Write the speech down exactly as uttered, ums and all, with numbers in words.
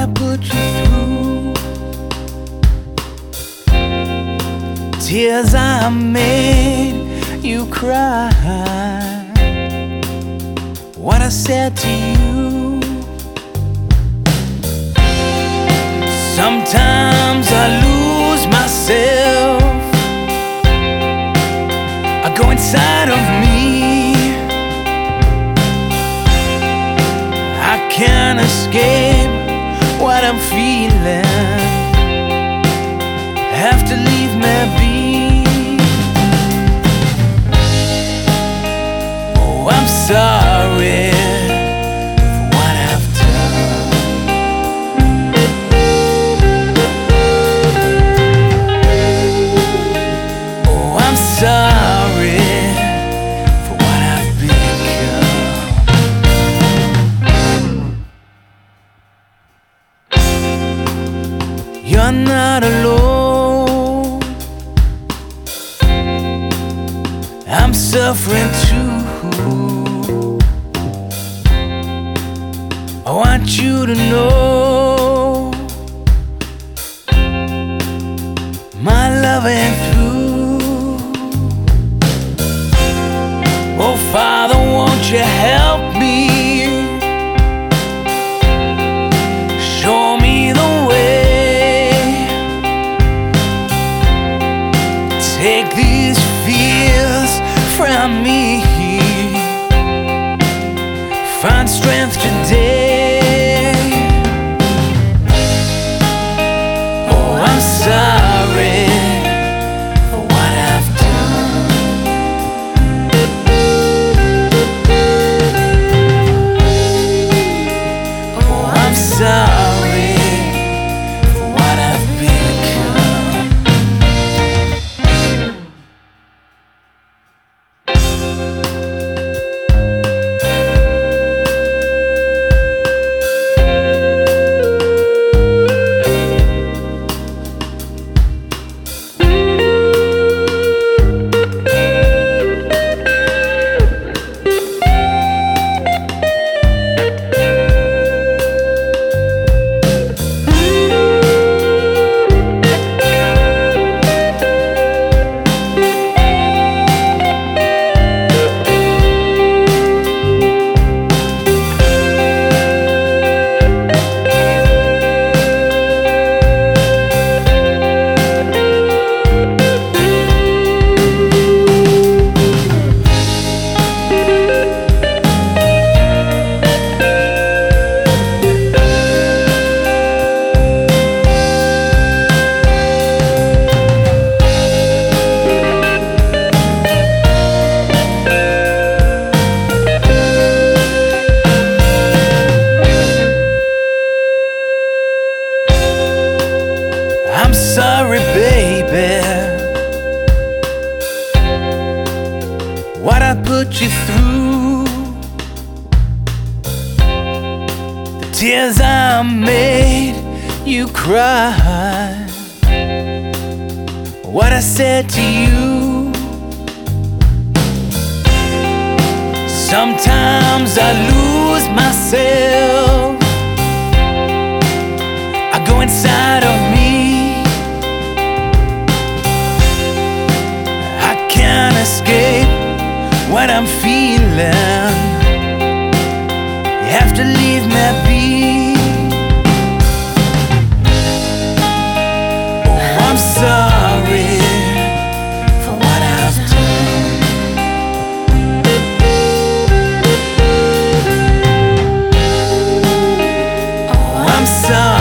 I put you through, tears I made you cry, what I said to you. Sometimes I lose myself, I go inside of me, I can't escape what I'm feeling, have to leave me be. Oh, I'm sorry for what I've done. Oh, I'm sorry for what I've become. You're not alone, I'm suffering too. I want you to know my love ain't through. Oh, Father, won't you help me? Show me the way. Take these fears from me, find strength today. Oh, I'm sorry for what I've done. Oh, I'm sorry for what I've become. I'm sorry, baby, what I put you through, the tears I made you cry, what I said to you. Sometimes I lose myself, I go inside of me, escape what I'm feeling, you have to leave me be. Oh, I'm sorry for what I've done. Oh, I'm sorry.